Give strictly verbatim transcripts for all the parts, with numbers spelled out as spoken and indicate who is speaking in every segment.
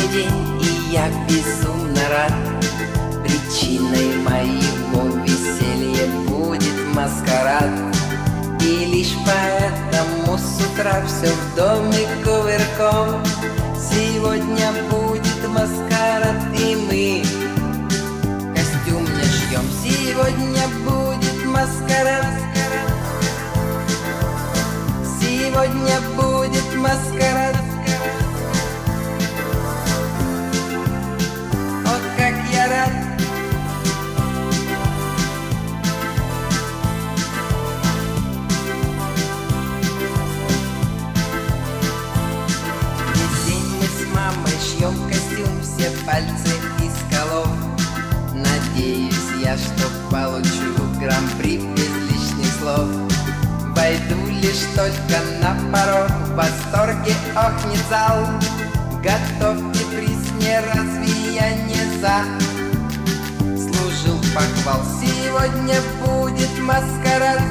Speaker 1: день, и я безумно рад. Причиной моего веселья будет маскарад. И лишь поэтому с утра все в доме кувырком. Сегодня будет маскарад, и мы костюм не шьем. Сегодня будет маскарад. Сегодня будет маскарад. О, как я рад! Весь день мы с мамой шьем костюм, все пальцы из колов. Надеюсь я, что получу гран-при без лишних слов. Войду лишь только на порог, в восторге охнет зал. Готовьте приз мне, разве я не за? Служил похвал, сегодня будет маскарад.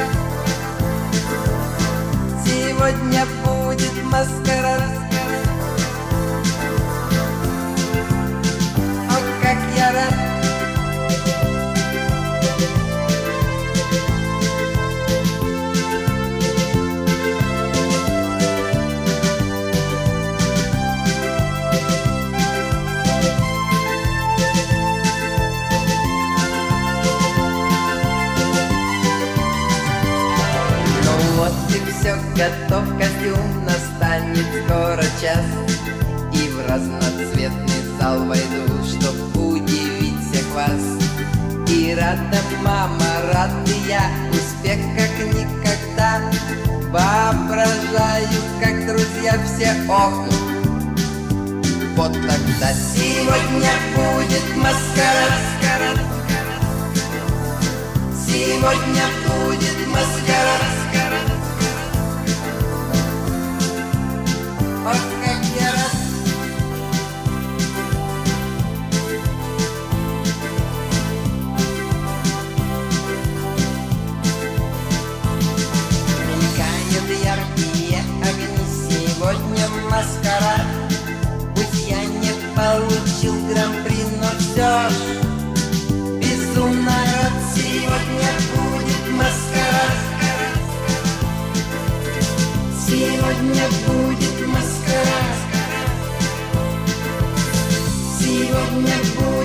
Speaker 1: Сегодня будет маскарад. О, как я рад! Вот и все, готов костюм, настанет скоро час. И в разноцветный зал войду, чтоб удивить всех вас. И рада мама, рад и я, успех как никогда. Воображаю, как друзья все охнут. Вот тогда сегодня будет маскарад. Сегодня будет маскарад. Ох, как я рад! Мелькают яркие огни, сегодня маскарад. Пусть я не получил гран-при, но все ж безумно рад. Сегодня будет маскарад. Сегодня будет маскарад. Сегодня будет